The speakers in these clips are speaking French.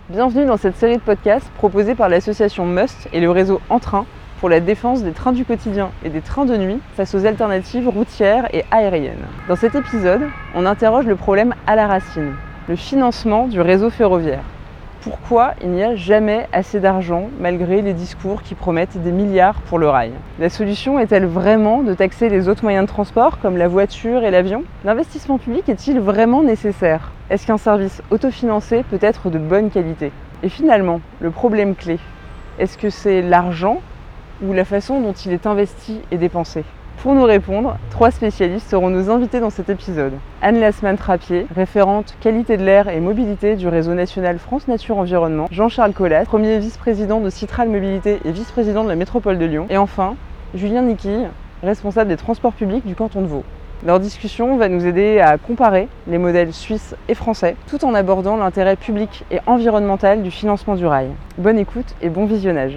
Bienvenue dans cette série de podcasts proposée par l'association Must et le réseau En Train pour la défense des trains du quotidien et des trains de nuit face aux alternatives routières et aériennes. Dans cet épisode, on interroge le problème à la racine, le financement du réseau ferroviaire. Pourquoi il n'y a jamais assez d'argent malgré les discours qui promettent des milliards pour le rail? La solution est-elle vraiment de taxer les autres moyens de transport comme la voiture et l'avion? L'investissement public est-il vraiment nécessaire? Est-ce qu'un service autofinancé peut être de bonne qualité? Et finalement, le problème clé, est-ce que c'est l'argent ou la façon dont il est investi et dépensé? Pour nous répondre, 3 spécialistes seront nos invités dans cet épisode. Anne Lasman-Trappier, référente qualité de l'air et mobilité du réseau national France Nature Environnement. Jean-Charles Collas, premier vice-président de Citral Mobilité et vice-président de la métropole de Lyon. Et enfin, Julien Niquille, responsable des transports publics du canton de Vaud. Leur discussion va nous aider à comparer les modèles suisses et français, tout en abordant l'intérêt public et environnemental du financement du rail. Bonne écoute et bon visionnage.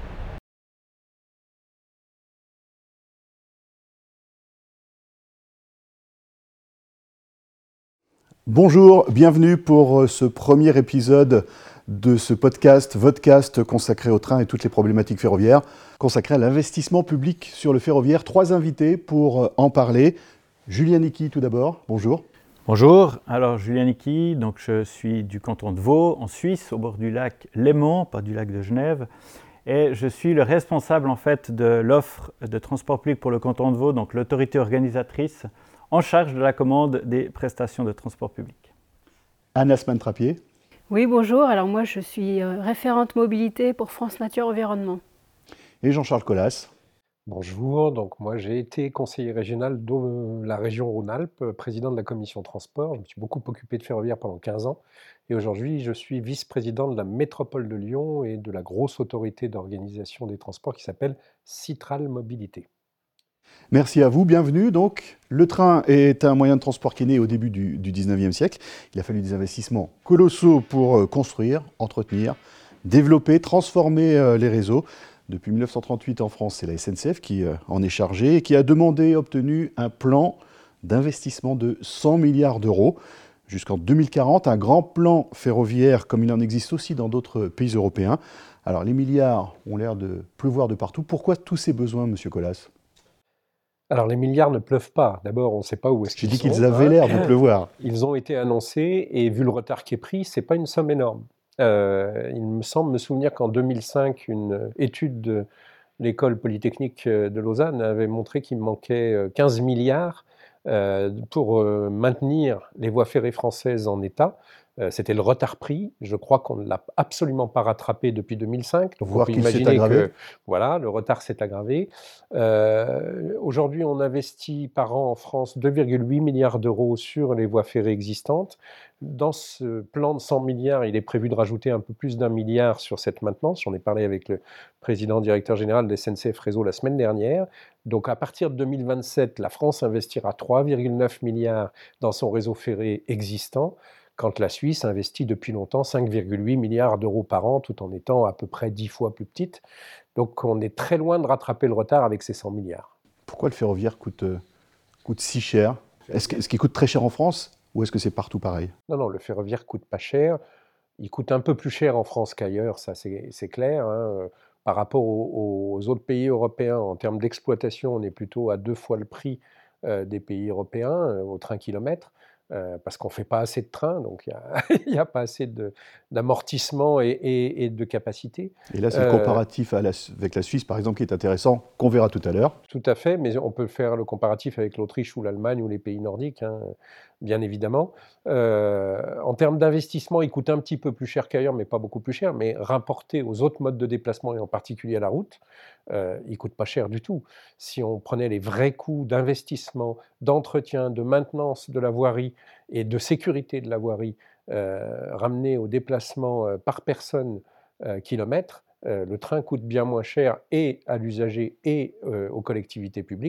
Bonjour, bienvenue pour ce premier épisode de ce podcast, Vodcast, consacré au train et toutes les problématiques ferroviaires, consacré à l'investissement public sur le ferroviaire. 3 invités pour en parler. Julien Niquille tout d'abord, bonjour. Bonjour, alors Julien Niquille, donc je suis du canton de Vaud, en Suisse, au bord du lac Léman, pas du lac de Genève, et je suis le responsable en fait de l'offre de transport public pour le canton de Vaud, donc l'autorité organisatrice en charge de la commande des prestations de transport public. Anne Lasman-Trappier. Oui, bonjour. Alors moi, je suis référente mobilité pour France Nature Environnement. Et Jean-Charles Collas. Bonjour, donc moi j'ai été conseiller régional de la région Rhône-Alpes, président de la commission transport. Je me suis beaucoup occupé de ferroviaire pendant 15 ans et aujourd'hui je suis vice-président de la métropole de Lyon et de la grosse autorité d'organisation des transports qui s'appelle Citral Mobilité. Merci à vous, bienvenue. Donc, le train est un moyen de transport qui est né au début du 19e siècle. Il a fallu des investissements colossaux pour construire, entretenir, développer, transformer les réseaux. Depuis 1938 en France, c'est la SNCF qui en est chargée et qui a demandé et obtenu un plan d'investissement de 100 milliards d'euros jusqu'en 2040, un grand plan ferroviaire comme il en existe aussi dans d'autres pays européens. Alors les milliards ont l'air de pleuvoir de partout. Pourquoi tous ces besoins, Monsieur Collas ? Alors les milliards ne pleuvent pas. D'abord, on ne sait pas où est-ce J'ai qu'ils dit sont. qu'ils avaient l'air de pleuvoir. Ils ont été annoncés et vu le retard qui est pris, c'est pas une somme énorme. Il me semble me souvenir qu'en 2005, une étude de l'école polytechnique de Lausanne avait montré qu'il manquait 15 milliards pour maintenir les voies ferrées françaises en état. C'était le retard pris. Je crois qu'on ne l'a absolument pas rattrapé depuis 2005. Donc Voire on peut qu'il s'est imaginer aggravé. que voilà, le retard s'est aggravé. Aujourd'hui, on investit par an en France 2,8 milliards d'euros sur les voies ferrées existantes. Dans ce plan de 100 milliards, il est prévu de rajouter un peu plus d'1 milliard sur cette maintenance. J'en ai parlé avec le président directeur général de SNCF Réseau la semaine dernière. Donc à partir de 2027, la France investira 3,9 milliards dans son réseau ferré existant, quand la Suisse investit depuis longtemps 5,8 milliards d'euros par an, tout en étant à peu près 10 fois plus petite. Donc on est très loin de rattraper le retard avec ces 100 milliards. Pourquoi le ferroviaire coûte si cher ? Est-ce qu'il coûte très cher en France ou est-ce que c'est partout pareil ? Non, le ferroviaire coûte pas cher. Il coûte un peu plus cher en France qu'ailleurs, ça c'est clair. Par rapport aux autres pays européens, en termes d'exploitation, on est plutôt à 2 fois le prix des pays européens au train kilomètre, parce qu'on ne fait pas assez de trains, donc il y a pas assez d'amortissement et de capacité. Et là, c'est le comparatif avec la Suisse, par exemple, qui est intéressant, qu'on verra tout à l'heure. Tout à fait, mais on peut faire le comparatif avec l'Autriche ou l'Allemagne ou les pays nordiques, bien évidemment. En termes d'investissement, il coûte un petit peu plus cher qu'ailleurs, mais pas beaucoup plus cher. Mais rapporté aux autres modes de déplacement, et en particulier à la route, il ne coûte pas cher du tout. Si on prenait les vrais coûts d'investissement, d'entretien, de maintenance de la voirie et de sécurité de la voirie, ramenés au déplacement par personne kilomètre, le train coûte bien moins cher et à l'usager et aux collectivités publiques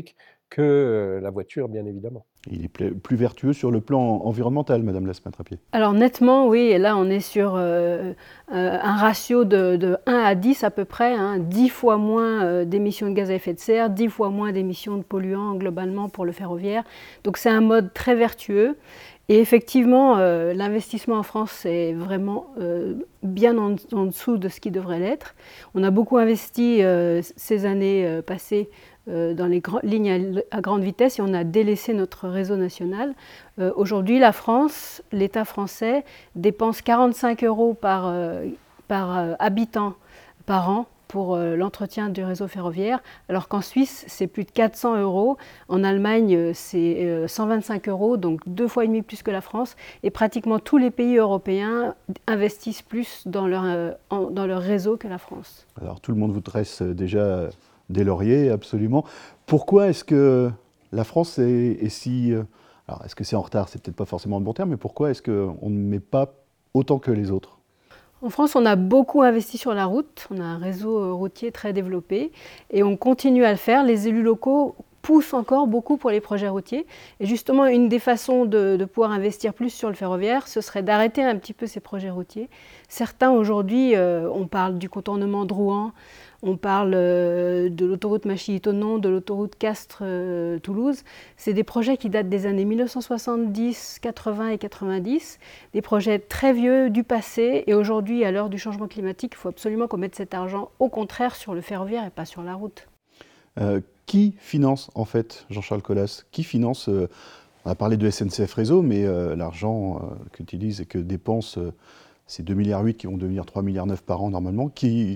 que la voiture, bien évidemment. Il est plus vertueux sur le plan environnemental, Madame Lasmat-Rapier. Alors nettement, oui, et là on est sur un ratio de 1 à 10 à peu près, 10 fois moins d'émissions de gaz à effet de serre, 10 fois moins d'émissions de polluants globalement pour le ferroviaire. Donc c'est un mode très vertueux. Et effectivement, l'investissement en France est vraiment bien en dessous de ce qui devrait l'être. On a beaucoup investi ces années passées dans les lignes à grande vitesse et on a délaissé notre réseau national. Aujourd'hui, la France, l'État français, dépense 45 € par habitant par an pour l'entretien du réseau ferroviaire, alors qu'en Suisse, c'est plus de 400 €. En Allemagne, c'est 125 €, donc 2,5 fois plus que la France. Et pratiquement tous les pays européens investissent plus dans leur réseau que la France. Alors tout le monde vous dresse déjà des lauriers, absolument. Pourquoi est-ce que la France est si... alors est-ce que c'est en retard? C'est peut-être pas forcément le bon terme, mais pourquoi est-ce qu'on ne met pas autant que les autres? En France, on a beaucoup investi sur la route, on a un réseau routier très développé et on continue à le faire. Les élus locaux poussent encore beaucoup pour les projets routiers. Et justement, une des façons de pouvoir investir plus sur le ferroviaire, ce serait d'arrêter un petit peu ces projets routiers. Certains aujourd'hui, on parle du contournement de Rouen, on parle de l'autoroute Machilly-Thonon, de l'autoroute Castres-Toulouse. C'est des projets qui datent des années 1970, 80 et 90, des projets très vieux du passé. Et aujourd'hui, à l'heure du changement climatique, il faut absolument qu'on mette cet argent au contraire sur le ferroviaire et pas sur la route. Qui finance en fait, Jean-Charles Colas, qui finance, on a parlé de SNCF Réseau, mais l'argent qu'utilise et que dépense ces 2,8 milliards qui vont devenir 3,9 milliards par an normalement,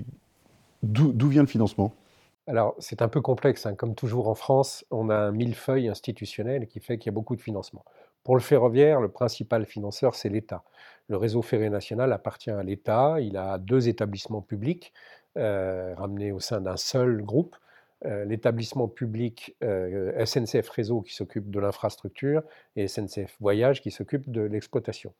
d'où vient le financement? Alors, c'est un peu complexe, comme toujours en France, on a un millefeuille institutionnel qui fait qu'il y a beaucoup de financement. Pour le ferroviaire, le principal financeur, c'est l'État. Le réseau ferré national appartient à l'État, il a 2 établissements publics ramenés au sein d'un seul groupe. L'établissement public SNCF Réseau qui s'occupe de l'infrastructure et SNCF Voyage qui s'occupe de l'exploitation.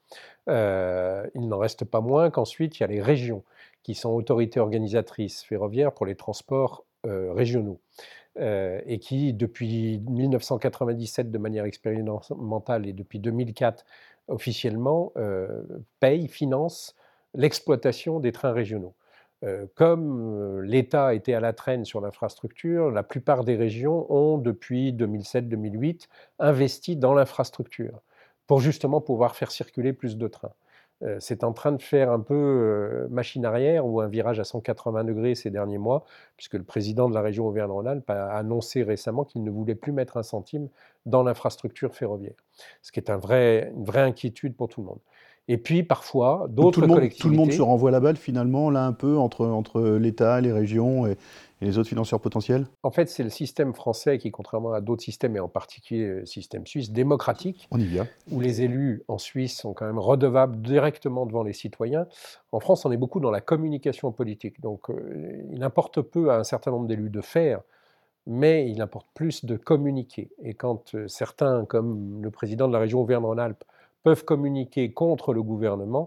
Il n'en reste pas moins qu'ensuite, il y a les régions qui sont autorités organisatrices ferroviaires pour les transports régionaux et qui, depuis 1997 de manière expérimentale et depuis 2004 officiellement, financent l'exploitation des trains régionaux. Comme l'État était à la traîne sur l'infrastructure, la plupart des régions ont, depuis 2007-2008, investi dans l'infrastructure pour justement pouvoir faire circuler plus de trains. C'est en train de faire un peu machine arrière ou un virage à 180 degrés ces derniers mois, puisque le président de la région Auvergne-Rhône-Alpes a annoncé récemment qu'il ne voulait plus mettre un centime dans l'infrastructure ferroviaire, ce qui est une vraie inquiétude pour tout le monde. Et puis parfois, d'autres collectivités... Tout le monde se renvoie la balle finalement, là un peu, entre l'État, les régions et les autres financeurs potentiels? En fait, c'est le système français qui, contrairement à d'autres systèmes, et en particulier le système suisse, démocratique, On y vient. où les élus en Suisse sont quand même redevables directement devant les citoyens. En France, on est beaucoup dans la communication politique. Donc, il importe peu à un certain nombre d'élus de faire, mais il importe plus de communiquer. Et quand certains, comme le président de la région Auvergne-Rhône-Alpes, peuvent communiquer contre le gouvernement,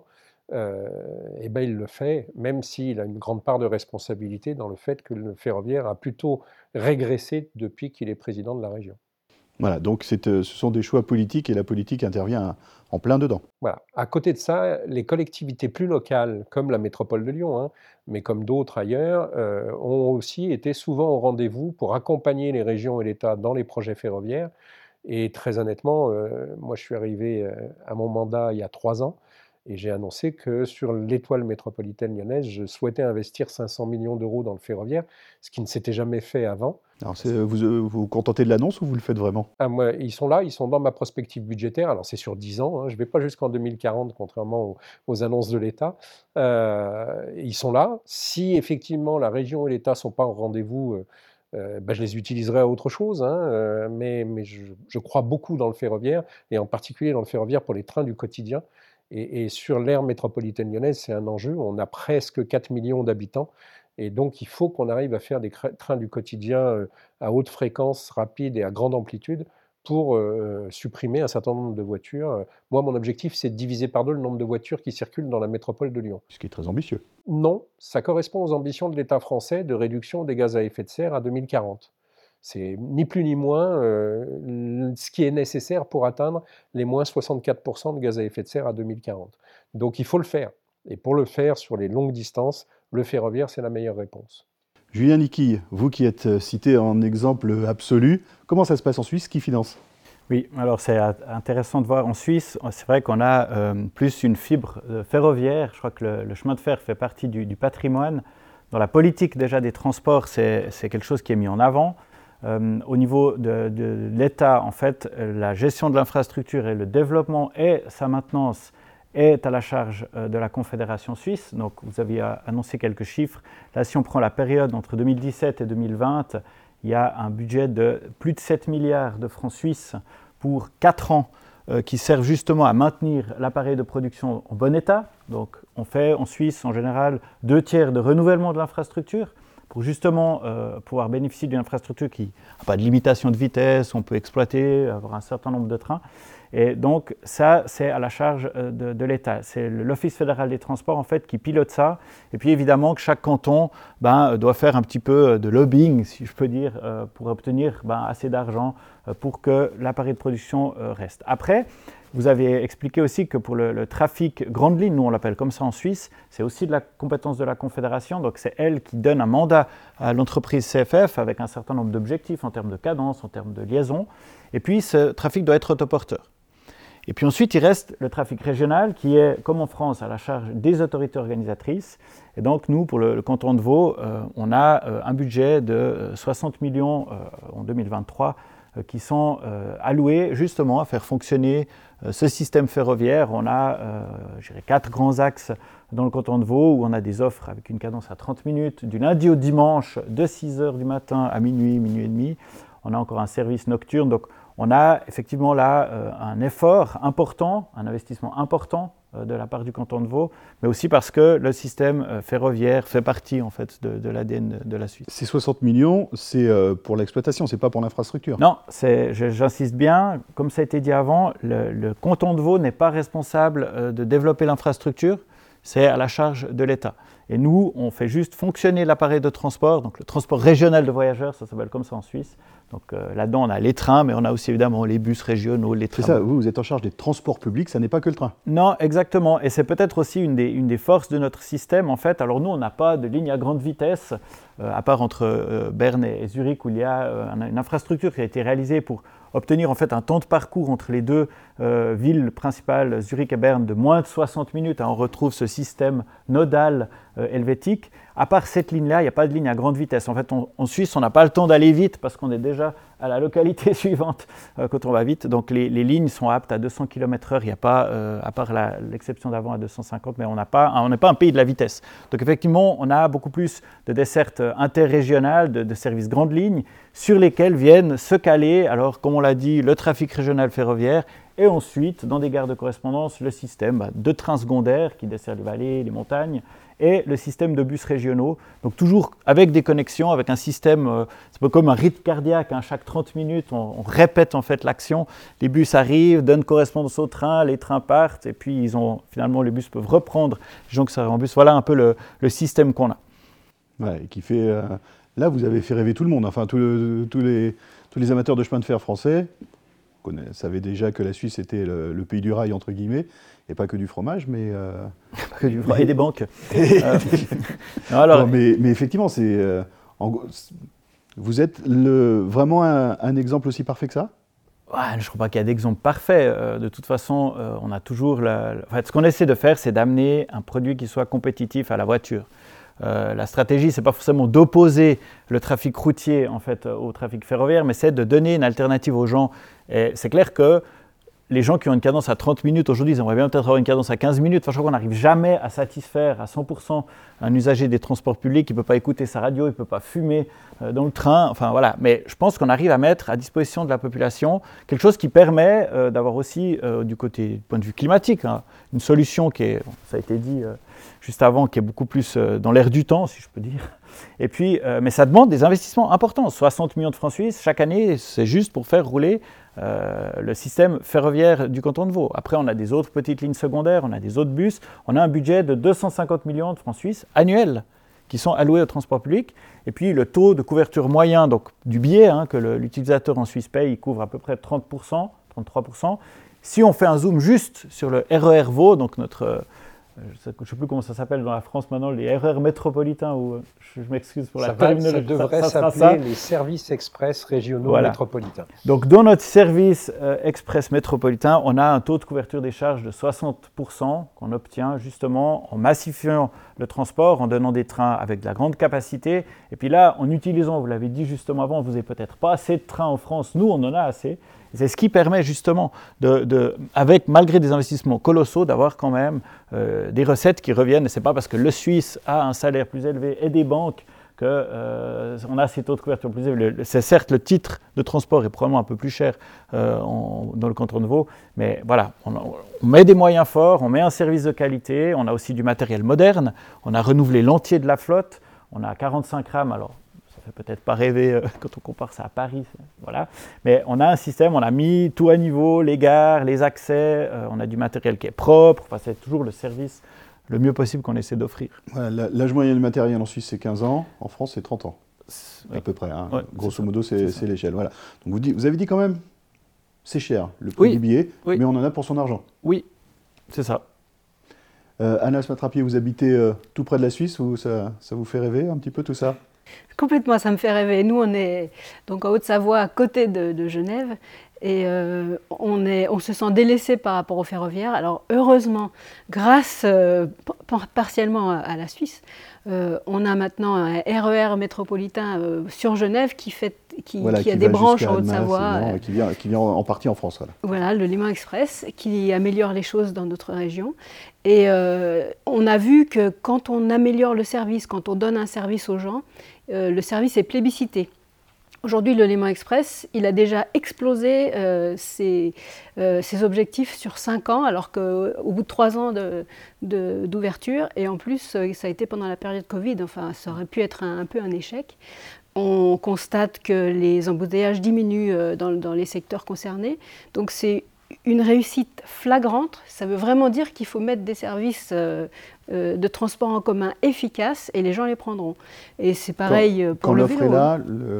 eh ben il le fait, même s'il a une grande part de responsabilité dans le fait que le ferroviaire a plutôt régressé depuis qu'il est président de la région. Voilà, donc ce sont des choix politiques et la politique intervient en plein dedans. Voilà. À côté de ça, les collectivités plus locales, comme la métropole de Lyon, mais comme d'autres ailleurs, ont aussi été souvent au rendez-vous pour accompagner les régions et l'État dans les projets ferroviaires. Et très honnêtement, moi je suis arrivé à mon mandat il y a 3 ans et j'ai annoncé que sur l'étoile métropolitaine lyonnaise, je souhaitais investir 500 millions d'euros dans le ferroviaire, ce qui ne s'était jamais fait avant. Alors vous vous contentez de l'annonce ou vous le faites vraiment? Ah, moi, ils sont là, ils sont dans ma prospective budgétaire. Alors c'est sur 10 ans, je ne vais pas jusqu'en 2040, contrairement aux annonces de l'État. Ils sont là. Si effectivement la région et l'État ne sont pas au rendez-vous, je les utiliserai à autre chose, mais je crois beaucoup dans le ferroviaire, et en particulier dans le ferroviaire pour les trains du quotidien. Et sur l'aire métropolitaine lyonnaise, c'est un enjeu. On a presque 4 millions d'habitants, et donc il faut qu'on arrive à faire des trains du quotidien à haute fréquence, rapide et à grande amplitude pour supprimer un certain nombre de voitures. Moi, mon objectif, c'est de diviser par 2 le nombre de voitures qui circulent dans la métropole de Lyon. Ce qui est très ambitieux. Non, ça correspond aux ambitions de l'État français de réduction des gaz à effet de serre à 2040. C'est ni plus ni moins ce qui est nécessaire pour atteindre les moins 64% de gaz à effet de serre à 2040. Donc il faut le faire. Et pour le faire sur les longues distances, le ferroviaire, c'est la meilleure réponse. Julien Niquille, vous qui êtes cité en exemple absolu, comment ça se passe en Suisse? Qui finance? Oui, alors c'est intéressant de voir en Suisse, c'est vrai qu'on a plus une fibre ferroviaire. Je crois que le chemin de fer fait partie du patrimoine. Dans la politique déjà des transports, c'est quelque chose qui est mis en avant. Au niveau de l'État, en fait, la gestion de l'infrastructure et le développement et sa maintenance est à la charge de la Confédération suisse. Donc vous aviez annoncé quelques chiffres. Là, si on prend la période entre 2017 et 2020, il y a un budget de plus de 7 milliards de francs suisses pour 4 ans qui servent justement à maintenir l'appareil de production en bon état. Donc on fait en Suisse en général 2/3 de renouvellement de l'infrastructure pour justement pouvoir bénéficier d'une infrastructure qui n'a pas de limitation de vitesse, on peut exploiter, avoir un certain nombre de trains. Et donc ça, c'est à la charge de l'État. C'est l'Office fédéral des transports en fait qui pilote ça. Et puis évidemment que chaque canton doit faire un petit peu de lobbying, si je peux dire, pour obtenir assez d'argent pour que l'appareil de production reste. Après, vous avez expliqué aussi que pour le trafic grande ligne, nous on l'appelle comme ça en Suisse, c'est aussi de la compétence de la Confédération, donc c'est elle qui donne un mandat à l'entreprise CFF avec un certain nombre d'objectifs en termes de cadence, en termes de liaison, et puis ce trafic doit être autoporteur. Et puis ensuite, il reste le trafic régional qui est, comme en France, à la charge des autorités organisatrices. Et donc nous, pour le canton de Vaud, on a un budget de 60 millions en 2023 qui sont alloués justement à faire fonctionner ce système ferroviaire. On a 4 grands axes dans le canton de Vaud où on a des offres avec une cadence à 30 minutes, du lundi au dimanche, de 6h du matin à minuit, minuit et demi. On a encore un service nocturne. Donc on a effectivement là un effort important, un investissement important de la part du canton de Vaud, mais aussi parce que le système ferroviaire fait partie en fait de l'ADN de la Suisse. Ces 60 millions, c'est pour l'exploitation, c'est pas pour l'infrastructure. Non, j'insiste bien, comme ça a été dit avant, le canton de Vaud n'est pas responsable de développer l'infrastructure, c'est à la charge de l'État. Et nous, on fait juste fonctionner l'appareil de transport, donc le transport régional de voyageurs, ça s'appelle comme ça en Suisse. Donc là-dedans, on a les trains, mais on a aussi évidemment les bus régionaux, les trams. C'est ça, vous êtes en charge des transports publics, ça n'est pas que le train. Non, exactement. Et c'est peut-être aussi une des forces de notre système, en fait. Alors nous, on n'a pas de ligne à grande vitesse, à part entre Berne et Zurich, où il y a une infrastructure qui a été réalisée pour obtenir en fait un temps de parcours entre les deux villes principales, Zurich et Berne, de moins de 60 minutes. On retrouve ce système nodal helvétique. À part cette ligne-là, il n'y a pas de ligne à grande vitesse. En fait, en Suisse, on n'a pas le temps d'aller vite parce qu'on est déjà à la localité suivante quand on va vite. Donc les lignes sont aptes à 200 km/h. Il n'y a pas, à part l'exception d'avant à 250, mais on n'est pas un pays de la vitesse. Donc effectivement, on a beaucoup plus de dessertes interrégionales, de services grande ligne, sur lesquels viennent se caler, alors comme on l'a dit, le trafic régional ferroviaire, et ensuite, dans des gares de correspondance, le système de trains secondaires qui dessert les vallées, les montagnes, et le système de bus régionaux, donc toujours avec des connexions, avec un système, c'est pas comme un rythme cardiaque, chaque 30 minutes, on répète en fait l'action, les bus arrivent, donnent correspondance au train, les trains partent, et puis finalement les bus peuvent reprendre les gens qui sont en bus. Voilà un peu le système qu'on a. Ouais, et qui fait, là, vous avez fait rêver tout le monde, enfin tous les amateurs de chemin de fer français savaient déjà que la Suisse était le pays du rail, entre guillemets, et pas que du fromage, mais... Pas que du fromage et des banques. Non, mais effectivement, vous êtes vraiment un exemple aussi parfait que ça ? Ouais, je ne crois pas qu'il y a d'exemple parfait. De toute façon, on a toujours... En fait, ce qu'on essaie de faire, c'est d'amener un produit qui soit compétitif à la voiture. La stratégie, ce n'est pas forcément d'opposer le trafic routier en fait, au trafic ferroviaire, mais c'est de donner une alternative aux gens. Et c'est clair que les gens qui ont une cadence à 30 minutes aujourd'hui, ils aimeraient bien peut-être avoir une cadence à 15 minutes. Enfin, je crois qu'on n'arrive jamais à satisfaire à 100% un usager des transports publics. Il ne peut pas écouter sa radio, il ne peut pas fumer dans le train. Enfin, voilà. Mais je pense qu'on arrive à mettre à disposition de la population quelque chose qui permet d'avoir aussi, du point de vue climatique, une solution qui est, ça a été dit juste avant, qui est beaucoup plus dans l'air du temps, si je peux dire. Et puis, mais ça demande des investissements importants. 60 millions de francs suisses chaque année, c'est juste pour faire rouler le système ferroviaire du canton de Vaud. Après, on a des autres petites lignes secondaires, on a des autres bus. On a un budget de 250 millions de francs suisses annuels qui sont alloués au transport public. Et puis le taux de couverture moyen donc, du billet que l'utilisateur en Suisse paye, il couvre à peu près 30%, 33%. Si on fait un zoom juste sur le RER Vaud, donc notre... je ne sais plus comment ça s'appelle dans la France maintenant, les RER métropolitains, ou je m'excuse pour la terminologie. Ça devrait s'appeler les services express régionaux métropolitains. Donc dans notre service express métropolitain, on a un taux de couverture des charges de 60% qu'on obtient justement en massifiant le transport, en donnant des trains avec de la grande capacité. Et puis là, en utilisant, vous l'avez dit justement avant, vous n'avez peut-être pas assez de trains en France, nous on en a assez. C'est ce qui permet justement, malgré des investissements colossaux, d'avoir quand même des recettes qui reviennent. Et ce n'est pas parce que le Suisse a un salaire plus élevé et des banques qu'on a ces taux de couverture plus élevés. C'est certes le titre de transport est probablement un peu plus cher dans le canton de Vaud, mais voilà, on met des moyens forts, on met un service de qualité, on a aussi du matériel moderne, on a renouvelé l'entier de la flotte, on a 45 rames, alors ça fait peut-être pas rêver quand on compare ça à Paris, voilà. Mais on a un système, on a mis tout à niveau, les gares, les accès, on a du matériel qui est propre, enfin, c'est toujours le service le mieux possible qu'on essaie d'offrir. Voilà, l'âge moyen du matériel en Suisse c'est 15 ans, en France c'est 30 ans, à peu près. Ouais, grosso modo c'est l'échelle. Voilà. Donc vous avez dit quand même, c'est cher le prix du billet, mais on en a pour son argent. Oui, c'est ça. Anna Smatrapié, vous habitez tout près de la Suisse, ça vous fait rêver un petit peu tout ça? Complètement, ça me fait rêver. Nous, on est donc en Haute-Savoie, à côté de Genève, et on se sent délaissé par rapport au ferroviaire. Alors heureusement, grâce partiellement à la Suisse, on a maintenant un RER métropolitain sur Genève qui a des branches en Haute-Savoie. Qui vient en partie en France. Voilà, le Léman Express, qui améliore les choses dans notre région. Et on a vu que quand on améliore le service, quand on donne un service aux gens, le service est plébiscité. Aujourd'hui, le Léman Express, il a déjà explosé ses objectifs sur 5 ans, alors qu'au bout de 3 ans d'ouverture, et en plus, ça a été pendant la période Covid, enfin, ça aurait pu être un peu un échec. On constate que les embouteillages diminuent dans les secteurs concernés, donc c'est une réussite flagrante. Ça veut vraiment dire qu'il faut mettre des services de transport en commun efficaces, et les gens les prendront. Et c'est pareil pour le vélo. Quand l'offre est là,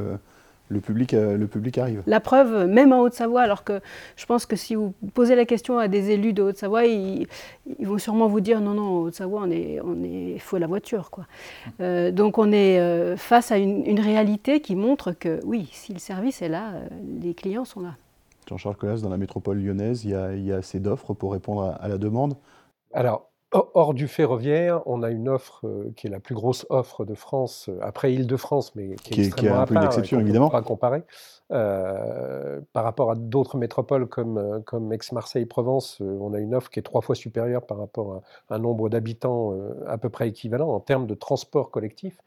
le public arrive. La preuve, même en Haute-Savoie, alors que je pense que si vous posez la question à des élus de Haute-Savoie, ils vont sûrement vous dire non, en Haute-Savoie, il faut la voiture, quoi. Donc on est face à une réalité qui montre que oui, si le service est là, les clients sont là. Jean-Charles Colas, dans la métropole lyonnaise, il y a assez d'offres pour répondre à la demande? Alors, hors du ferroviaire, on a une offre qui est la plus grosse offre de France, après Île-de-France, mais qui est extrêmement un peu une exception, évidemment. On pourra comparer. Par rapport à d'autres métropoles comme Aix-Marseille-Provence, on a une offre qui est 3 fois supérieure par rapport à un nombre d'habitants à peu près équivalent en termes de transport collectif.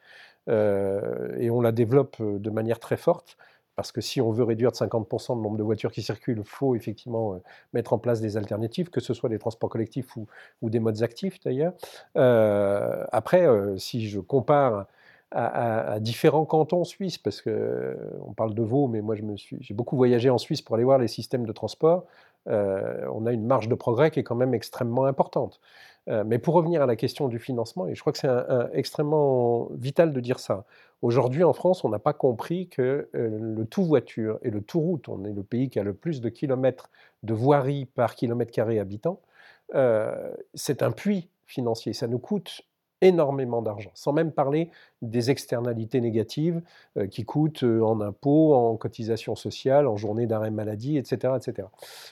Et on la développe de manière très forte. Parce que si on veut réduire de 50% le nombre de voitures qui circulent, il faut effectivement mettre en place des alternatives, que ce soit des transports collectifs ou des modes actifs d'ailleurs. Après, si je compare à différents cantons suisses, parce qu'on parle de Vaud, mais moi j'ai beaucoup voyagé en Suisse pour aller voir les systèmes de transport, on a une marge de progrès qui est quand même extrêmement importante. Mais pour revenir à la question du financement, et je crois que c'est extrêmement vital de dire ça, aujourd'hui en France, on n'a pas compris que le tout voiture et le tout route, on est le pays qui a le plus de kilomètres de voirie par kilomètre carré habitant, c'est un puits financier, ça nous coûte énormément d'argent, sans même parler des externalités négatives qui coûtent en impôts, en cotisations sociales, en journées d'arrêt maladie, etc. etc.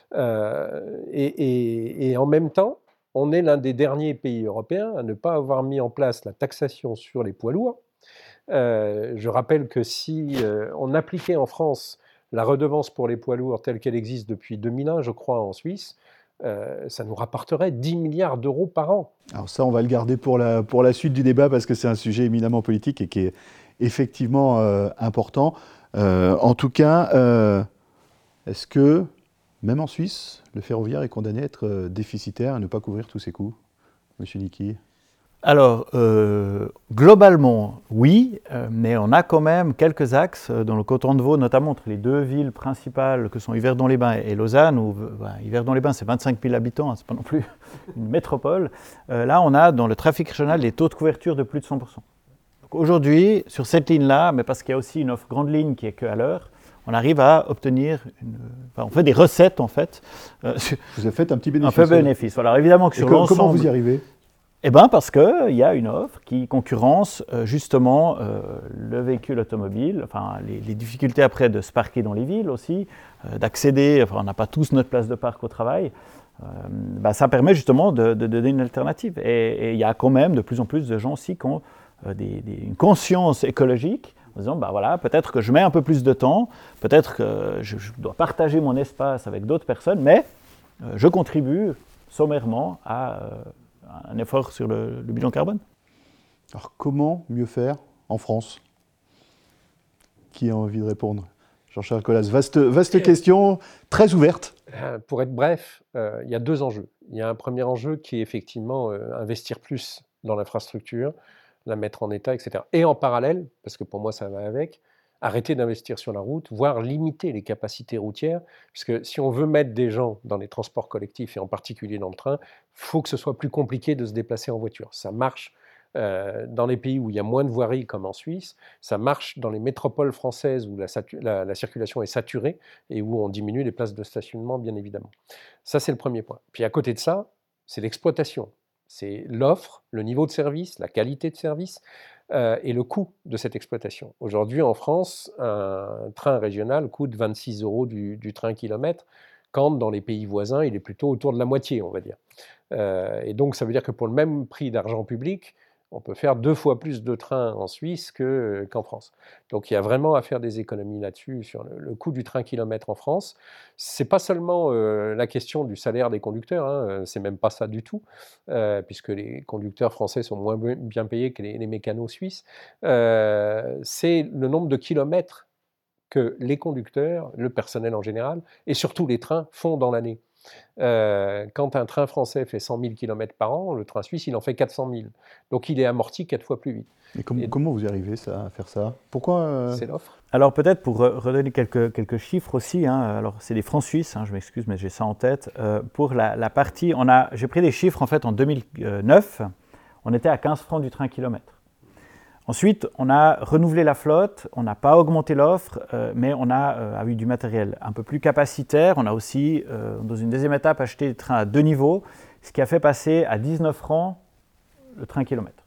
Et en même temps, on est l'un des derniers pays européens à ne pas avoir mis en place la taxation sur les poids lourds. Je rappelle que si on appliquait en France la redevance pour les poids lourds telle qu'elle existe depuis 2001, je crois, en Suisse, ça nous rapporterait 10 milliards d'euros par an. Alors ça, on va le garder pour la suite du débat parce que c'est un sujet éminemment politique et qui est effectivement important. En tout cas, est-ce que, même en Suisse, le ferroviaire est condamné à être déficitaire, à ne pas couvrir tous ses coûts? Monsieur Nicky? Alors, globalement, oui, mais on a quand même quelques axes dans le canton de Vaud, notamment entre les 2 villes principales que sont Yverdon-les-Bains et Lausanne, où Yverdon-les-Bains, c'est 25 000 habitants, c'est pas non plus une métropole. Là, on a dans le trafic régional des taux de couverture de plus de 100%. aujourd'hui, sur cette ligne-là, mais parce qu'il y a aussi une offre grande ligne qui est qu'à l'heure, on arrive à obtenir, on fait des recettes en fait. Vous avez fait un petit bénéfice. Un peu bénéfice. Voilà. Alors évidemment que sur l'ensemble. Comment vous y arrivez? Eh bien parce qu'il y a une offre qui concurrence justement le véhicule automobile, enfin les difficultés après de se parquer dans les villes aussi, d'accéder, enfin on n'a pas tous notre place de parc au travail, ça permet justement de donner une alternative. Et il y a quand même de plus en plus de gens aussi qui ont une conscience écologique, en disant voilà, peut-être que je mets un peu plus de temps, peut-être que je dois partager mon espace avec d'autres personnes, mais je contribue sommairement à un effort sur le bilan carbone. Alors comment mieux faire en France? Qui a envie de répondre? Jean-Charles Colas, vaste question, très ouverte. Pour être bref, il y a 2 enjeux. Il y a un premier enjeu qui est effectivement investir plus dans l'infrastructure, la mettre en état, etc. Et en parallèle, parce que pour moi ça va avec, arrêter d'investir sur la route, voire limiter les capacités routières, puisque si on veut mettre des gens dans les transports collectifs, et en particulier dans le train, il faut que ce soit plus compliqué de se déplacer en voiture. Ça marche dans les pays où il y a moins de voiries, comme en Suisse, ça marche dans les métropoles françaises où la circulation est saturée et où on diminue les places de stationnement, bien évidemment. Ça, c'est le premier point. Puis à côté de ça, c'est l'exploitation. C'est l'offre, le niveau de service, la qualité de service et le coût de cette exploitation. Aujourd'hui, en France, un train régional coûte 26 € du train kilomètre, quand dans les pays voisins, il est plutôt autour de la moitié, on va dire. Et donc, ça veut dire que pour le même prix d'argent public, on peut faire 2 fois plus de trains en Suisse qu'en France. Donc il y a vraiment à faire des économies là-dessus, sur le coût du train kilomètre en France. Ce n'est pas seulement la question du salaire des conducteurs, hein, c'est même pas ça du tout, puisque les conducteurs français sont moins bien payés que les mécanos suisses. C'est le nombre de kilomètres que les conducteurs, le personnel en général, et surtout les trains font dans l'année. Quand un train français fait 100 000 km par an, le train suisse, il en fait 400 000. Donc il est amorti 4 fois plus vite. Et comment vous y arrivez à faire ça? Pourquoi C'est l'offre. Alors peut-être pour redonner quelques chiffres aussi, hein, alors c'est des francs suisses, hein, je m'excuse mais j'ai ça en tête. Pour la partie, j'ai pris des chiffres en fait en 2009, on était à 15 francs du train kilomètre. Ensuite, on a renouvelé la flotte, on n'a pas augmenté l'offre, mais on a eu du matériel un peu plus capacitaire. On a aussi, dans une deuxième étape, acheté des trains à 2 niveaux, ce qui a fait passer à 19 francs le train kilomètre.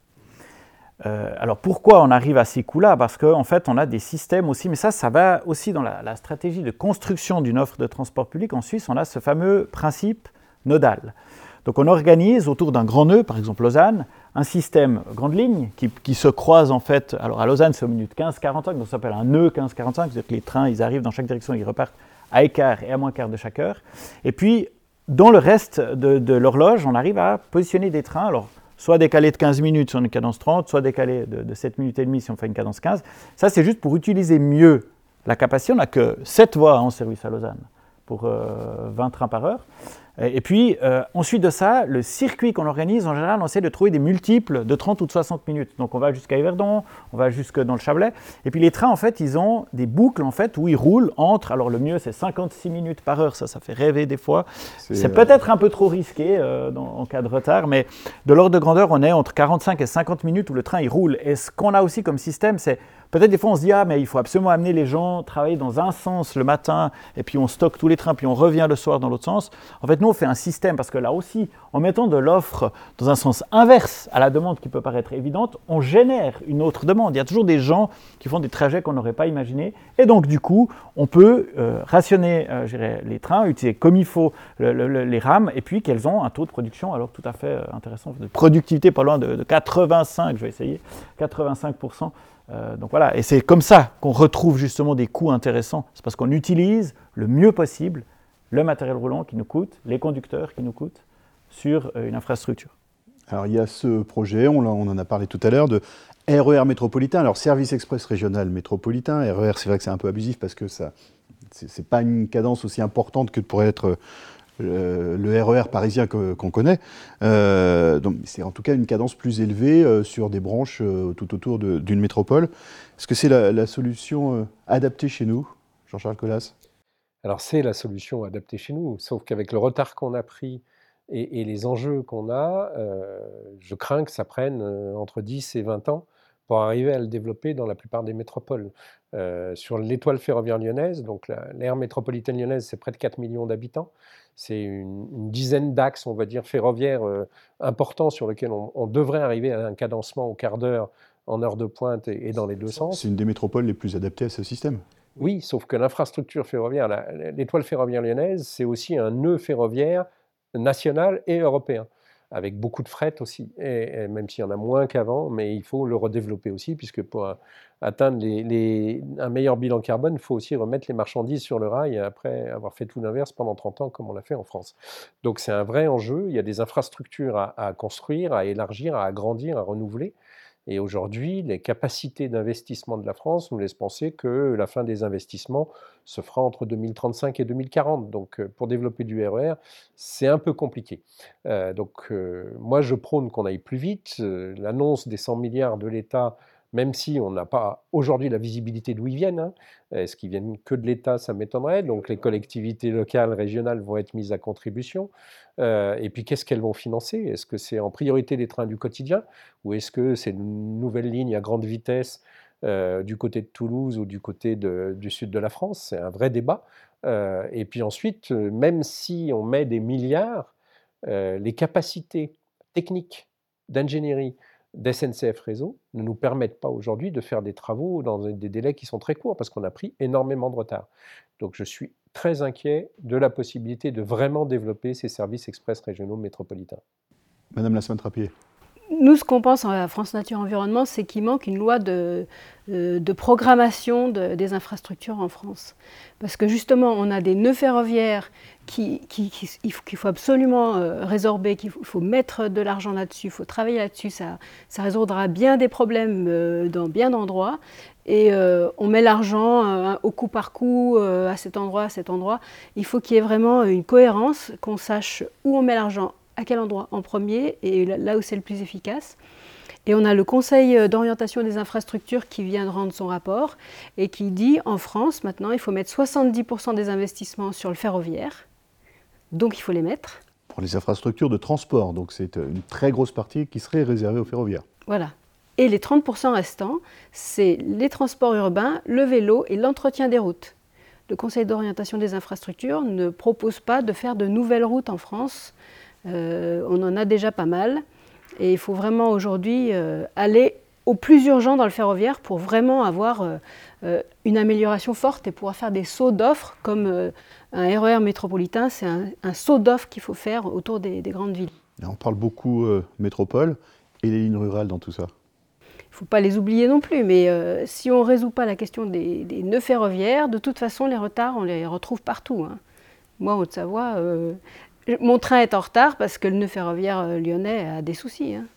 Alors pourquoi on arrive à ces coûts-là? Parce qu'en fait, on a des systèmes aussi, mais ça va aussi dans la stratégie de construction d'une offre de transport public. En Suisse, on a ce fameux principe nodal. Donc on organise autour d'un grand nœud, par exemple Lausanne, un système grande ligne qui se croise en fait. Alors à Lausanne, c'est aux minutes 15-45, donc ça s'appelle un nœud 15-45, c'est-à-dire que les trains, ils arrivent dans chaque direction, ils repartent à écart et à moins quart de chaque heure. Et puis, dans le reste de l'horloge, on arrive à positionner des trains, alors soit décalés de 15 minutes sur une cadence 30, soit décalés de 7 minutes et demie si on fait une cadence 15. Ça, c'est juste pour utiliser mieux la capacité. On n'a que 7 voies en service à Lausanne pour 20 trains par heure. Et puis, ensuite de ça, le circuit qu'on organise, en général, on essaie de trouver des multiples de 30 ou de 60 minutes. Donc, on va jusqu'à Yverdon, on va jusque dans le Chablais. Et puis, les trains, en fait, ils ont des boucles, en fait, où ils roulent entre... Alors, le mieux, c'est 56 minutes par heure. Ça fait rêver des fois. C'est peut-être un peu trop risqué en cas de retard, mais de l'ordre de grandeur, on est entre 45 et 50 minutes où le train, il roule. Et ce qu'on a aussi comme système, c'est... Peut-être des fois on se dit mais il faut absolument amener les gens travailler dans un sens le matin et puis on stocke tous les trains puis on revient le soir dans l'autre sens. En fait nous on fait un système parce que là aussi en mettant de l'offre dans un sens inverse à la demande qui peut paraître évidente, on génère une autre demande. Il y a toujours des gens qui font des trajets qu'on n'aurait pas imaginés et donc du coup on peut rationner les trains, utiliser comme il faut les rames et puis qu'elles ont un taux de production alors tout à fait intéressant, de productivité pas loin de 85, je vais essayer, 85%. Donc voilà, et c'est comme ça qu'on retrouve justement des coûts intéressants. C'est parce qu'on utilise le mieux possible le matériel roulant qui nous coûte, les conducteurs qui nous coûtent sur une infrastructure. Alors il y a ce projet, on en a parlé tout à l'heure, de RER métropolitain. Alors service express régional métropolitain, RER c'est vrai que c'est un peu abusif parce que c'est pas une cadence aussi importante que pourrait être le RER parisien qu'on connaît. Donc c'est en tout cas une cadence plus élevée sur des branches tout autour d'une métropole. Est-ce que c'est la solution adaptée chez nous, Jean-Charles Colas? Alors c'est la solution adaptée chez nous, sauf qu'avec le retard qu'on a pris et les enjeux qu'on a, je crains que ça prenne entre 10 et 20 ans pour arriver à le développer dans la plupart des métropoles. Sur l'étoile ferroviaire lyonnaise, donc l'aire métropolitaine lyonnaise, c'est près de 4 millions d'habitants. C'est une dizaine d'axes, on va dire, ferroviaires importants sur lesquels on devrait arriver à un cadencement au quart d'heure, en heure de pointe et dans les deux sens. C'est une des métropoles les plus adaptées à ce système. Oui, sauf que l'infrastructure ferroviaire, l'étoile ferroviaire lyonnaise, c'est aussi un nœud ferroviaire national et européen, avec beaucoup de fret aussi, et même s'il y en a moins qu'avant, mais il faut le redévelopper aussi, puisque pour atteindre un meilleur bilan carbone, il faut aussi remettre les marchandises sur le rail, après avoir fait tout l'inverse pendant 30 ans, comme on l'a fait en France. Donc c'est un vrai enjeu, il y a des infrastructures à construire, à élargir, à agrandir, à renouveler. Et aujourd'hui, les capacités d'investissement de la France nous laissent penser que la fin des investissements se fera entre 2035 et 2040. Donc, pour développer du RER, c'est un peu compliqué. Moi, je prône qu'on aille plus vite. L'annonce des 100 milliards de l'État, même si on n'a pas aujourd'hui la visibilité d'où ils viennent, hein. Est-ce qu'ils viennent que de l'État? Ça m'étonnerait. Donc les collectivités locales, régionales vont être mises à contribution. Et puis qu'est-ce qu'elles vont financer? Est-ce que c'est en priorité les trains du quotidien ou est-ce que c'est une nouvelle ligne à grande vitesse du côté de Toulouse ou du côté du sud de la France? C'est un vrai débat. Et puis ensuite, même si on met des milliards, les capacités techniques d'ingénierie d'SNCF Réseau ne nous permettent pas aujourd'hui de faire des travaux dans des délais qui sont très courts parce qu'on a pris énormément de retard. Donc je suis très inquiet de la possibilité de vraiment développer ces services express régionaux métropolitains. Madame Lassemann-Trappier. Nous, ce qu'on pense à France Nature Environnement, c'est qu'il manque une loi de programmation des infrastructures en France. Parce que justement, on a des nœuds ferroviaires qu'il faut absolument résorber, qu'il faut mettre de l'argent là-dessus, il faut travailler là-dessus, ça résoudra bien des problèmes dans bien d'endroits. Et on met l'argent au coup par coup, à cet endroit, à cet endroit. Il faut qu'il y ait vraiment une cohérence, qu'on sache où on met l'argent, à quel endroit en premier, et là où c'est le plus efficace. Et on a le Conseil d'orientation des infrastructures qui vient de rendre son rapport et qui dit en France, maintenant, il faut mettre 70% des investissements sur le ferroviaire. Donc il faut les mettre. Pour les infrastructures de transport, donc c'est une très grosse partie qui serait réservée au ferroviaire. Voilà. Et les 30% restants, c'est les transports urbains, le vélo et l'entretien des routes. Le Conseil d'orientation des infrastructures ne propose pas de faire de nouvelles routes en France. On en a déjà pas mal. Et il faut vraiment aujourd'hui aller au plus urgent dans le ferroviaire pour vraiment avoir une amélioration forte et pouvoir faire des sauts d'offres comme un RER métropolitain. C'est un saut d'offres qu'il faut faire autour des grandes villes. Là, on parle beaucoup métropole et les lignes rurales dans tout ça. Il ne faut pas les oublier non plus, mais si on ne résout pas la question des nœuds ferroviaires, de toute façon, les retards, on les retrouve partout, hein. Moi, en Haute-Savoie, mon train est en retard parce que le nœud ferroviaire lyonnais a des soucis, hein.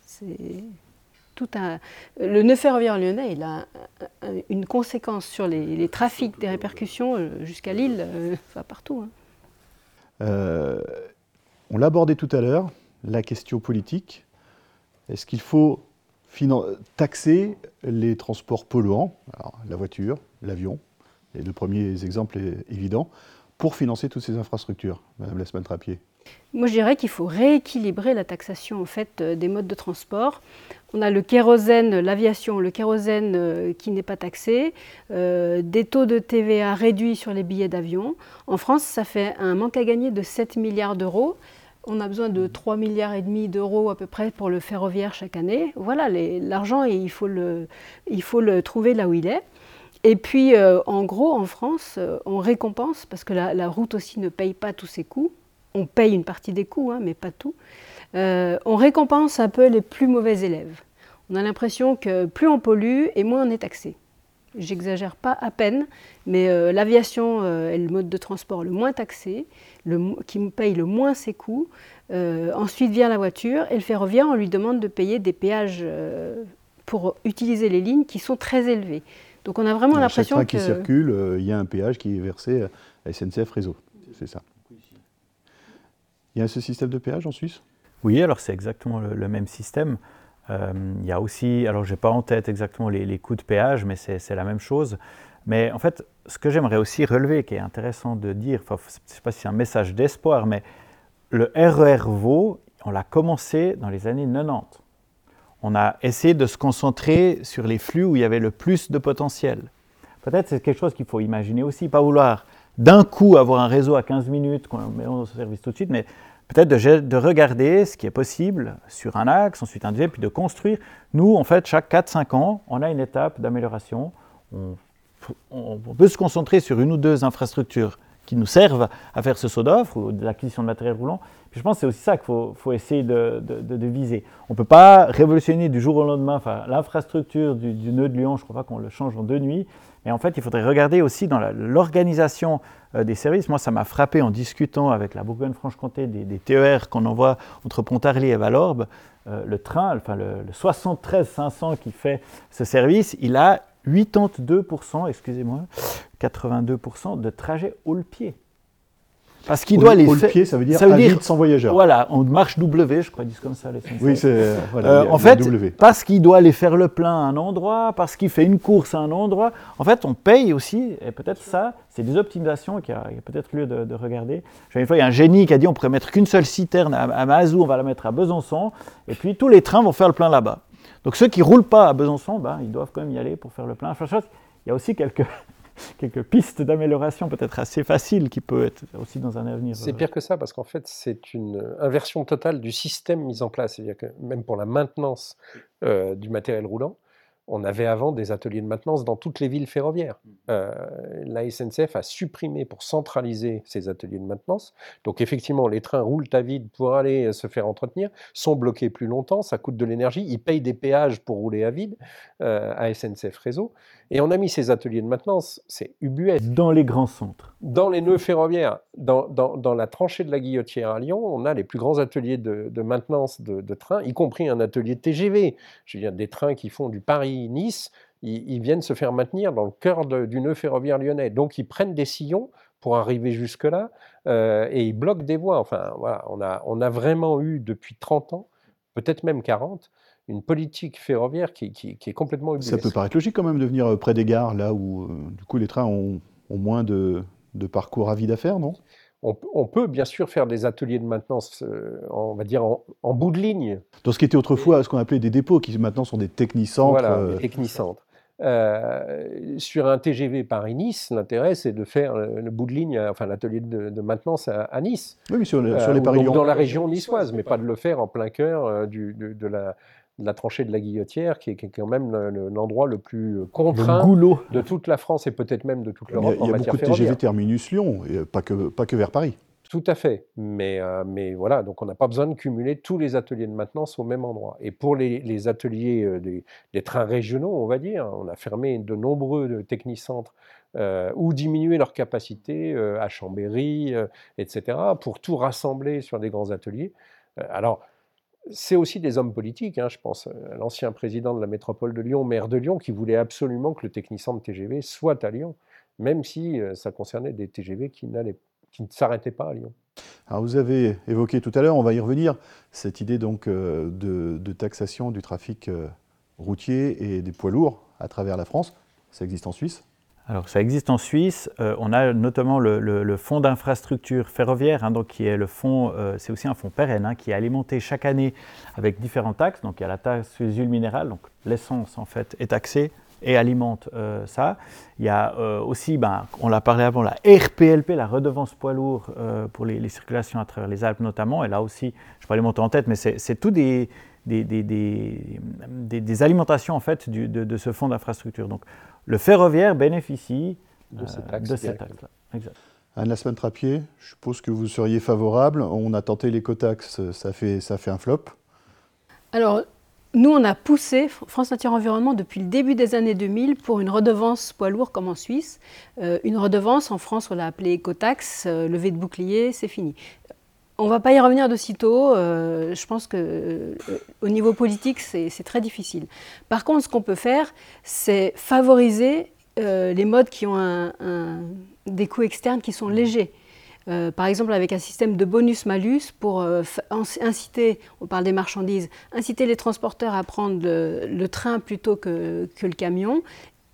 Le nœud ferroviaire lyonnais, il a une conséquence sur les trafics, des répercussions jusqu'à Lille, partout, hein. On l'a abordé tout à l'heure, la question politique. Est-ce qu'il faut taxer les transports polluants, alors, la voiture, l'avion, les deux premiers exemples évidents, pour financer toutes ces infrastructures, Madame Lassemann-Trappier? Moi, je dirais qu'il faut rééquilibrer la taxation en fait, des modes de transport. On a le kérosène, l'aviation, le kérosène qui n'est pas taxé, des taux de TVA réduits sur les billets d'avion. En France, ça fait un manque à gagner de 7 milliards d'euros. On a besoin de 3,5 milliards d'euros à peu près pour le ferroviaire chaque année. Voilà, l'argent, il faut le trouver là où il est. Et puis, en gros, en France, on récompense, parce que la route aussi ne paye pas tous ses coûts. On paye une partie des coûts, hein, mais pas tout. On récompense un peu les plus mauvais élèves. On a l'impression que plus on pollue et moins on est taxé. J'exagère pas à peine, mais l'aviation est le mode de transport le moins taxé, qui paye le moins ses coûts. Ensuite vient la voiture et le ferroviaire, on lui demande de payer des péages pour utiliser les lignes qui sont très élevés. Donc on a vraiment l'impression que... Chaque train qui circule, il y a un péage qui est versé à SNCF Réseau, c'est ça. Il y a ce système de péage en Suisse? Oui, alors c'est exactement le même système. Il y a aussi, alors je n'ai pas en tête exactement les coûts de péage, mais c'est la même chose. Mais en fait, ce que j'aimerais aussi relever, qui est intéressant de dire, je ne sais pas si c'est un message d'espoir, mais le RER Vaud, on l'a commencé dans les années 90. on a essayé de se concentrer sur les flux où il y avait le plus de potentiel. Peut-être c'est quelque chose qu'il faut imaginer aussi, pas vouloir d'un coup avoir un réseau à 15 minutes qu'on met en service tout de suite, mais peut-être de regarder ce qui est possible sur un axe, ensuite un deuxième, puis de construire. Nous, en fait, chaque 4-5 ans, on a une étape d'amélioration. On peut se concentrer sur une ou deux infrastructures qui nous servent à faire ce saut d'offre ou de l'acquisition de matériel roulant. Puis je pense que c'est aussi ça qu'il faut essayer de viser. On ne peut pas révolutionner du jour au lendemain l'infrastructure du nœud de Lyon, je ne crois pas qu'on le change en 2 nuits, mais en fait il faudrait regarder aussi dans l'organisation des services. Moi ça m'a frappé en discutant avec la Bourgogne-Franche-Comté des TER qu'on envoie entre Pontarlier et Valorbe, le train, le 73 500 qui fait ce service, il a 82%, 82% de trajets haut le pied. Parce qu'il doit les faire. Haut le pied, ça veut dire à vide sans voyageurs. Voilà, on marche W, je crois, ils disent comme ça les SNCF. Oui, c'est voilà, en fait, parce qu'il doit aller faire le plein à un endroit, parce qu'il fait une course à un endroit. En fait, on paye aussi, et peut-être ça, c'est des optimisations qu'il y a peut-être lieu de regarder. Une fois, il y a un génie qui a dit on pourrait mettre qu'une seule citerne à Mazou, on va la mettre à Besançon, et puis tous les trains vont faire le plein là-bas. Donc ceux qui ne roulent pas à Besançon, ils doivent quand même y aller pour faire le plein. Enfin, il y a aussi quelques pistes d'amélioration peut-être assez faciles qui peuvent être aussi dans un avenir. C'est pire que ça parce qu'en fait c'est une inversion totale du système mis en place. C'est-à-dire que même pour la maintenance du matériel roulant, on avait avant des ateliers de maintenance dans toutes les villes ferroviaires. La SNCF a supprimé pour centraliser ces ateliers de maintenance. Donc effectivement, les trains roulent à vide pour aller se faire entretenir, sont bloqués plus longtemps, ça coûte de l'énergie, ils payent des péages pour rouler à vide à SNCF Réseau. Et on a mis ces ateliers de maintenance, c'est ubuesque. Dans les grands centres. Dans les nœuds ferroviaires, dans la tranchée de la Guillotière à Lyon, on a les plus grands ateliers de maintenance de trains, y compris un atelier de TGV. Je veux dire, des trains qui font du Paris-Nice, ils viennent se faire maintenir dans le cœur du nœud ferroviaire lyonnais. Donc ils prennent des sillons pour arriver jusque-là et ils bloquent des voies. Enfin, voilà, on a vraiment eu depuis 30 ans, peut-être même 40, une politique ferroviaire qui est complètement ubuesque. Ça peut paraître logique quand même de venir près des gares, là où du coup les trains ont moins de parcours à vide à faire, non ? On peut bien sûr faire des ateliers de maintenance, on va dire en bout de ligne. Dans ce qui était autrefois ce qu'on appelait des dépôts, qui maintenant sont des technicentres. Voilà, des technicentres. Sur un TGV Paris-Nice, l'intérêt c'est de faire le bout de ligne, enfin l'atelier de maintenance à Nice. Oui, mais sur les Paris-Lyon. Dans la région niçoise, mais pas de le faire en plein cœur de la tranchée de la Guillotière, qui est quand même l'endroit le plus contraint de toute la France et peut-être même de toute l'Europe en matière ferroviaire. Il y a beaucoup de TGV terminus Lyon, et pas que vers Paris. Tout à fait, mais voilà, donc on n'a pas besoin de cumuler tous les ateliers de maintenance au même endroit. Et pour les ateliers des trains régionaux, on va dire, on a fermé de nombreux technicentres ou diminué leur capacité à Chambéry, etc., pour tout rassembler sur des grands ateliers. Alors, c'est aussi des hommes politiques, je pense à l'ancien président de la métropole de Lyon, maire de Lyon, qui voulait absolument que le technicentre TGV soit à Lyon, même si ça concernait des TGV qui ne s'arrêtaient pas à Lyon. Alors vous avez évoqué tout à l'heure, on va y revenir, cette idée donc de taxation du trafic routier et des poids lourds à travers la France. Ça existe en Suisse ? Alors ça existe en Suisse, on a notamment le fonds d'infrastructure ferroviaire, donc qui est le fonds, c'est aussi un fonds pérenne, qui est alimenté chaque année avec différentes taxes. Donc il y a la taxe sur les huiles minérales, donc l'essence en fait est taxée et alimente ça. Il y a aussi, on l'a parlé avant, la RPLP, la redevance poids lourd pour les circulations à travers les Alpes notamment. Et là aussi, je ne vais pas les monter en tête, mais c'est tout des alimentations en fait de ce fonds d'infrastructure. Donc le ferroviaire bénéficie de cette taxe-là. Exact. Anne Lasman-Trappier, je suppose que vous seriez favorable. On a tenté l'écotaxe, ça fait un flop. Alors, nous, on a poussé France Nature Environnement depuis le début des années 2000 pour une redevance poids lourd comme en Suisse. Une redevance, en France, on l'a appelée écotaxe, levée de bouclier, c'est fini. On ne va pas y revenir de sitôt. Je pense qu'au niveau politique, c'est très difficile. Par contre, ce qu'on peut faire, c'est favoriser les modes qui ont des coûts externes qui sont légers. Par exemple, avec un système de bonus-malus pour inciter, on parle des marchandises, inciter les transporteurs à prendre le train plutôt que le camion,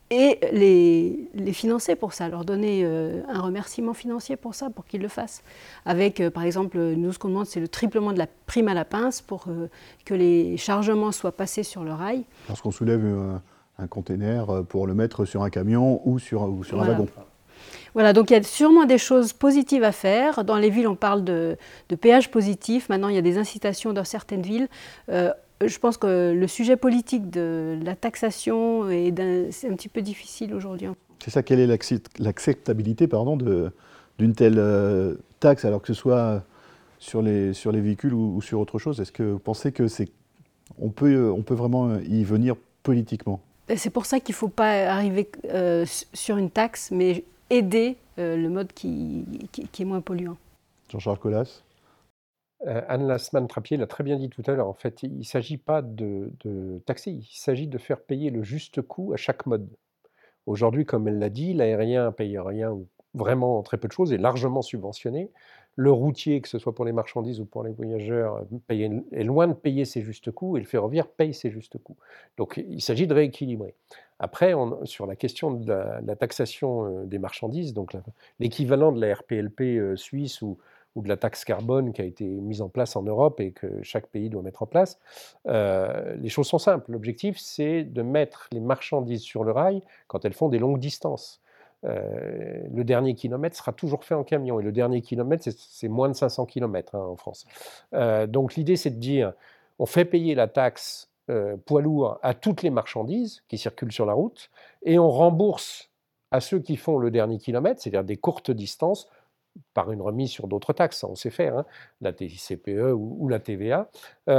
et les financer pour ça, leur donner un remerciement financier pour ça, pour qu'ils le fassent. Avec, par exemple, nous, ce qu'on demande, c'est le triplement de la prime à la pince pour que les chargements soient passés sur le rail. Lorsqu'on soulève un container pour le mettre sur un camion ou sur un wagon. Voilà, donc il y a sûrement des choses positives à faire. Dans les villes, on parle de péage positif. Maintenant, il y a des incitations dans certaines villes. Je pense que le sujet politique de la taxation, c'est un petit peu difficile aujourd'hui. C'est ça, quelle est l'acceptabilité d'une telle taxe, alors que ce soit sur les véhicules ou sur autre chose? Est-ce que vous pensez qu'on peut vraiment y venir politiquement? C'est pour ça qu'il ne faut pas arriver sur une taxe, mais aider le mode qui est moins polluant. Jean-Charles Colas? Anne Lasman-Trappier l'a très bien dit tout à l'heure. En fait, il ne s'agit pas de taxer, il s'agit de faire payer le juste coût à chaque mode. Aujourd'hui, comme elle l'a dit, l'aérien ne paye rien ou vraiment très peu de choses, est largement subventionné. Le routier, que ce soit pour les marchandises ou pour les voyageurs, est loin de payer ses justes coûts et le ferroviaire paye ses justes coûts. Donc il s'agit de rééquilibrer. Après, sur la question de la taxation des marchandises, donc l'équivalent de la RPLP suisse ou de la taxe carbone qui a été mise en place en Europe et que chaque pays doit mettre en place, les choses sont simples. L'objectif, c'est de mettre les marchandises sur le rail quand elles font des longues distances. Le dernier kilomètre sera toujours fait en camion, et le dernier kilomètre, c'est moins de 500 km en France. Donc l'idée, c'est de dire, on fait payer la taxe poids lourd à toutes les marchandises qui circulent sur la route, et on rembourse à ceux qui font le dernier kilomètre, c'est-à-dire des courtes distances, par une remise sur d'autres taxes, on sait faire, la TICPE ou la TVA.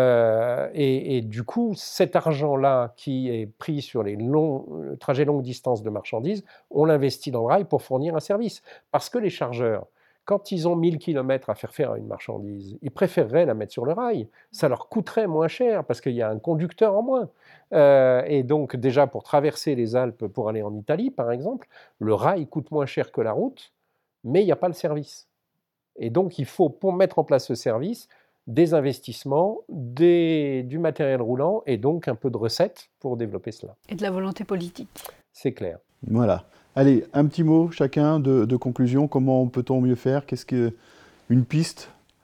Et du coup, cet argent-là qui est pris sur les trajets longue distance de marchandises, on l'investit dans le rail pour fournir un service. Parce que les chargeurs, quand ils ont 1000 km à faire à une marchandise, ils préféreraient la mettre sur le rail. Ça leur coûterait moins cher parce qu'il y a un conducteur en moins. Et donc déjà, pour traverser les Alpes pour aller en Italie, par exemple, le rail coûte moins cher que la route, mais il n'y a pas le service. Et donc, il faut, pour mettre en place ce service, des investissements, du matériel roulant et donc un peu de recettes pour développer cela. Et de la volonté politique. C'est clair. Voilà. Allez, un petit mot chacun de conclusion. Comment peut-on mieux faire? Qu'est-ce qu'une piste?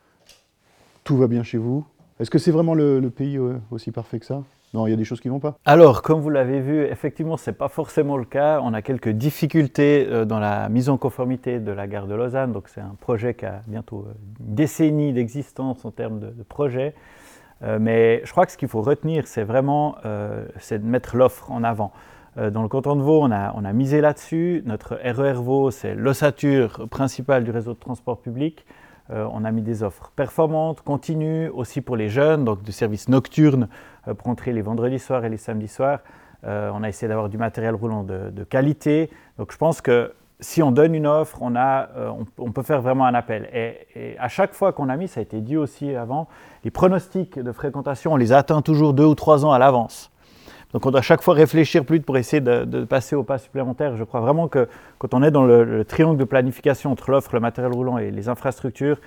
Tout va bien chez vous? Est-ce que c'est vraiment le pays aussi parfait que ça? Non, il y a des choses qui ne vont pas. Alors, comme vous l'avez vu, effectivement, ce n'est pas forcément le cas. On a quelques difficultés dans la mise en conformité de la gare de Lausanne. Donc, c'est un projet qui a bientôt une décennie d'existence en termes de projet. Mais je crois que ce qu'il faut retenir, c'est vraiment c'est de mettre l'offre en avant. Dans le canton de Vaud, on a misé là-dessus. Notre RER Vaud, c'est l'ossature principale du réseau de transport public. On a mis des offres performantes, continues, aussi pour les jeunes, donc de services nocturnes pour entrer les vendredis soirs et les samedis soirs. On a essayé d'avoir du matériel roulant de qualité. Donc je pense que si on donne une offre, on peut faire vraiment un appel. Et à chaque fois qu'on a mis, ça a été dit aussi avant, les pronostics de fréquentation, on les atteint toujours 2 ou 3 ans à l'avance. Donc on doit à chaque fois réfléchir plus vite pour essayer de passer au pas supplémentaire. Je crois vraiment que quand on est dans le triangle de planification entre l'offre, le matériel roulant et les infrastructures,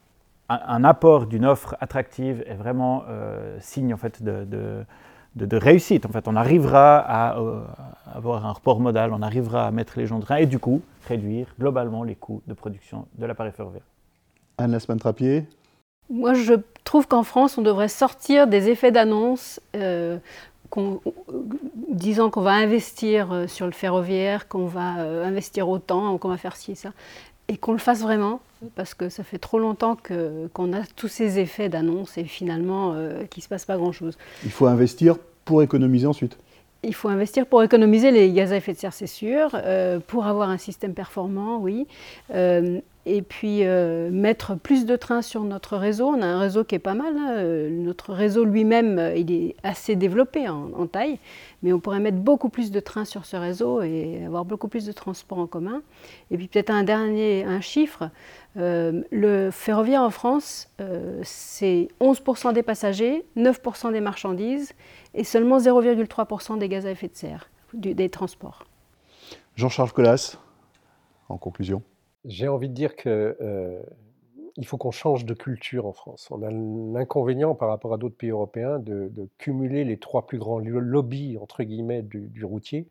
un apport d'une offre attractive est vraiment signe en fait, de réussite. En fait, on arrivera à avoir un report modal, on arrivera à mettre les gens de train et du coup réduire globalement les coûts de production de l'appareil ferroviaire. Anne Lasman-Trappier? Moi, je trouve qu'en France, on devrait sortir des effets d'annonce disant qu'on va investir sur le ferroviaire, qu'on va investir autant, qu'on va faire ci et ça, et qu'on le fasse vraiment, parce que ça fait trop longtemps qu'on a tous ces effets d'annonce et finalement qu'il ne se passe pas grand-chose. Il faut investir pour économiser ensuite. Il faut investir pour économiser les gaz à effet de serre, c'est sûr, pour avoir un système performant, oui. Et puis mettre plus de trains sur notre réseau. On a un réseau qui est pas mal. Notre réseau lui-même, il est assez développé en taille, mais on pourrait mettre beaucoup plus de trains sur ce réseau et avoir beaucoup plus de transports en commun. Et puis peut-être un chiffre. Le ferroviaire en France, c'est 11% des passagers, 9% des marchandises et seulement 0,3% des gaz à effet de serre des transports. Jean-Charles Colas, en conclusion. J'ai envie de dire qu'il faut qu'on change de culture en France. On a l'inconvénient par rapport à d'autres pays européens de cumuler les 3 plus grands lobbies, entre guillemets, du routier,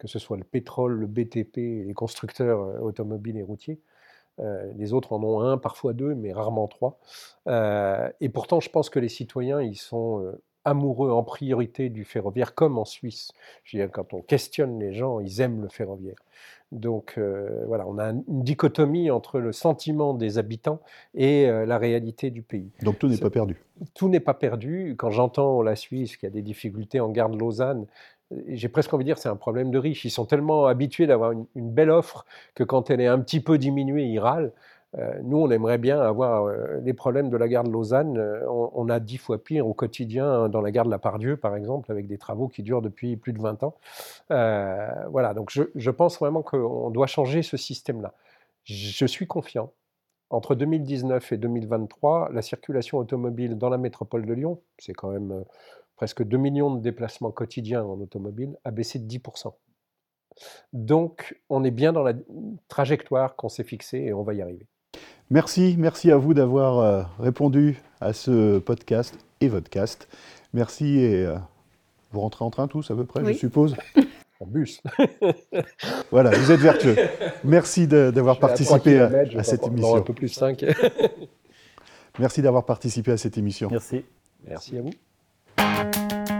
que ce soit le pétrole, le BTP, les constructeurs automobiles et routiers. Les autres en ont 1, parfois 2, mais rarement 3. Et pourtant, je pense que les citoyens, ils sont amoureux en priorité du ferroviaire, comme en Suisse. Je veux dire, quand on questionne les gens, ils aiment le ferroviaire. Donc voilà, on a une dichotomie entre le sentiment des habitants et la réalité du pays. Donc tout n'est pas perdu. Tout n'est pas perdu. Quand j'entends la Suisse qui a des difficultés en gare de Lausanne, j'ai presque envie de dire que c'est un problème de riches. Ils sont tellement habitués d'avoir une belle offre que quand elle est un petit peu diminuée, ils râlent. Nous, on aimerait bien avoir les problèmes de la gare de Lausanne. On a 10 fois pire au quotidien dans la gare de la Pardieu, par exemple, avec des travaux qui durent depuis plus de 20 ans. Voilà, donc je pense vraiment qu'on doit changer ce système-là. Je suis confiant. Entre 2019 et 2023, la circulation automobile dans la métropole de Lyon, c'est quand même presque 2 millions de déplacements quotidiens en automobile, a baissé de 10%. Donc, on est bien dans la trajectoire qu'on s'est fixée et on va y arriver. Merci à vous d'avoir répondu à ce podcast et vodcast. Merci et vous rentrez en train tous à peu près, Oui. je suppose. En bus. Voilà, vous êtes vertueux. Merci d'avoir participé à cette émission. Non, un peu plus 5. Merci d'avoir participé à cette émission. Merci. Merci à vous.